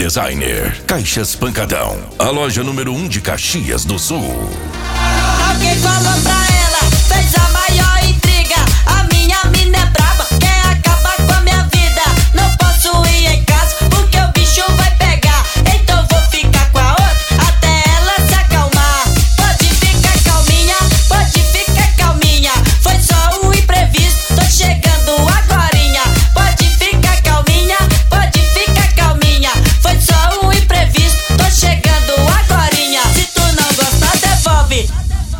Designer. Caixas Pancadão. A loja número 1 de Caxias do Sul. Alguém falou pra ela, fez a maior intriga. A minha mina é braba, quer acabar com a minha vida. Não posso ir em casa porque o bicho vai pegar. Então vou ficar com a outra até ela se acalmar. Pode ficar calminha, pode ficar calminha. Foi só um imprevisto, tô chegando agorinha. Pode ficar calminha, pode ficar calminha. Foi só um imprevisto, tô chegando agorinha. Se tu não gostar, devolve.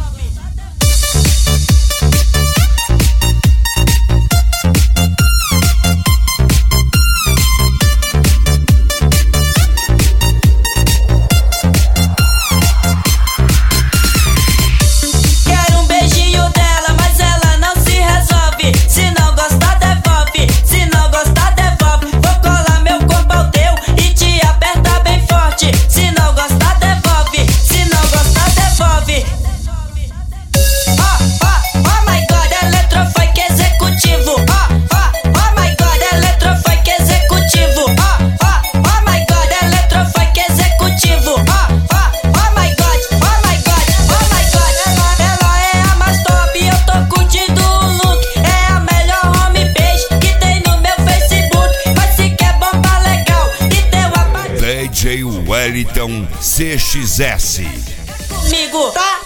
Quero um beijinho dela, mas ela não se resolve. Se não gostar, devolve. Se não gostar, devolve. Vou colar meu corpo ao teu e te apertar bem forte. Se não gostar, devolve. Se não gostar, devolve. Oh my God, eletrofunk executivo. Oh my God, eletrofunk executivo. Oh my God, eletrofunk executivo. Oh my God, oh my God, oh my God. Ela é a mais top, eu tô curtindo o look. É a melhor homepage que tem no meu Facebook. Mas se quer bomba legal e teu aparelho DJ Wellington CXS. comigo, tá?